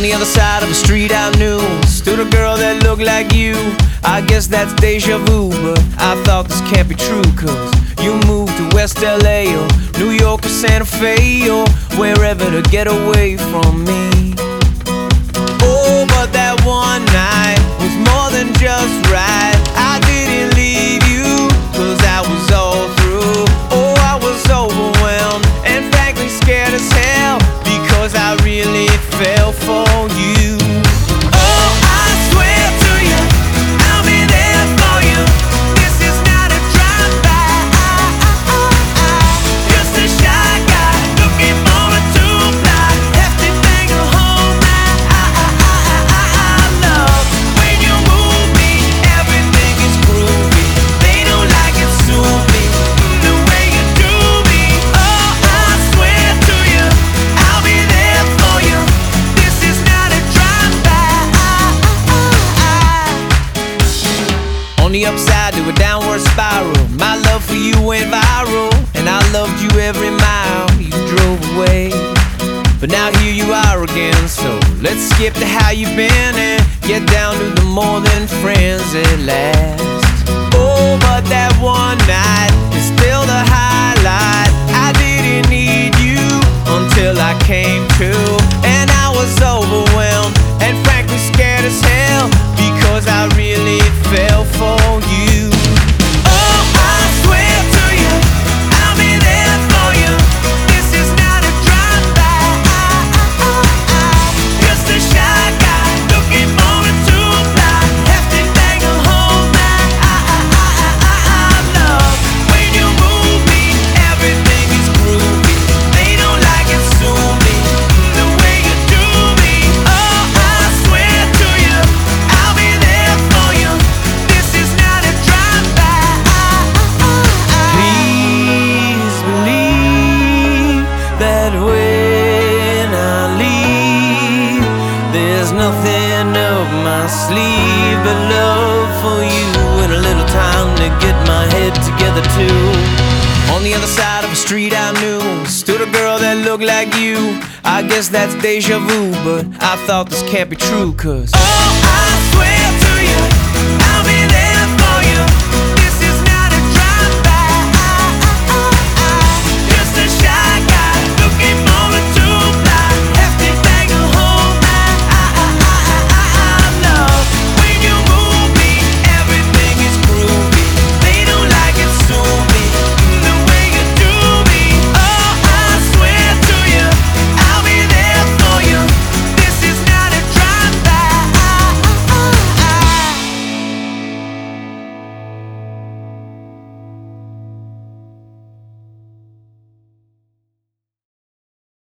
On the other side of the street I knew stood a girl that looked like you. I guess that's deja vu, but I thought this can't be true. Cause you moved to West LA or New York or Santa Fe or wherever to get away from me. Oh, but that one night was more than just right. I didn't leave you cause I was all through. Oh, I was overwhelmed and frankly scared as hell because I really fell for you. Oh, I swear to you, I'll be there for you. This is not a drive-by. Just a shy guy looking for a two-fly. Hefty thing to hold my love. When you move me, everything is groovy. They don't like it, sue me the way you do me. Oh, I swear to you, I'll be there for you. This is not a drive-by. On the upside to a downward spiral, my love for you went viral, and I loved you every mile you drove away. But now here you are again, so let's skip to how you've been and get down to the more than friends at last. Oh, but that one night is still the highlight. I didn't need you until I came to, and I was overwhelmed and frankly scared as hell because I really fell for you. Oh, I swear to you, I'll be there for you. This is not a drive-by. Just a shy guy looking for a two-fly. Hefty thing to hold my love. When you move me, everything is groovy. They don't like it, sue me the way you do me. Oh, I swear to you, I'll be there for you. This is not a drive-by. Please believe that when I leave, there's nothing up my sleeve but love for you and a little time to get my head together too. On the other side of the street I knew stood a girl that looked like you. I guess that's deja vu, but I thought this can't be true. Cause oh, I